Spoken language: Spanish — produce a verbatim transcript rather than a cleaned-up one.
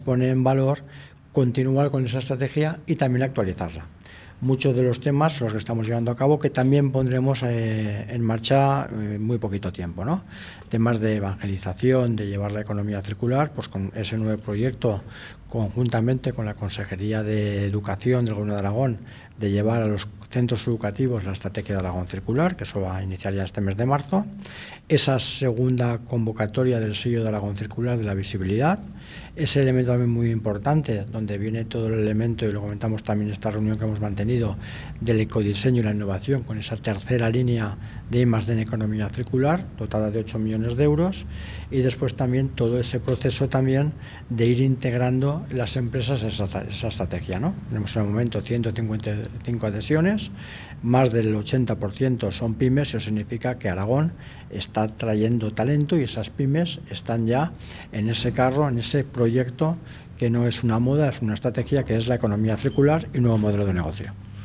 pone en valor continuar con esa estrategia y también actualizarla. Muchos de los temas los que estamos llevando a cabo que también pondremos eh, en marcha en eh, muy poquito tiempo, ¿no? Temas de evangelización, de llevar la economía circular, pues con ese nuevo proyecto conjuntamente con la Consejería de Educación del Gobierno de Aragón, de llevar a los centros educativos la estrategia de Aragón Circular, que eso va a iniciar ya este mes de marzo. Esa segunda convocatoria del sello de Aragón Circular de la visibilidad, ese elemento también muy importante, donde viene todo el elemento, y lo comentamos también en esta reunión que hemos mantenido, del ecodiseño y la innovación, con esa tercera línea de I más D en economía circular, dotada de ocho millones de euros, y después también todo ese proceso también de ir integrando las empresas esa, esa estrategia, ¿no? Tenemos en el momento ciento cincuenta y cinco adhesiones, más del ochenta por ciento son pymes, eso significa que Aragón está trayendo talento y esas pymes están ya en ese carro, en ese proyecto que no es una moda, es una estrategia que es la economía circular y un nuevo modelo de negocio.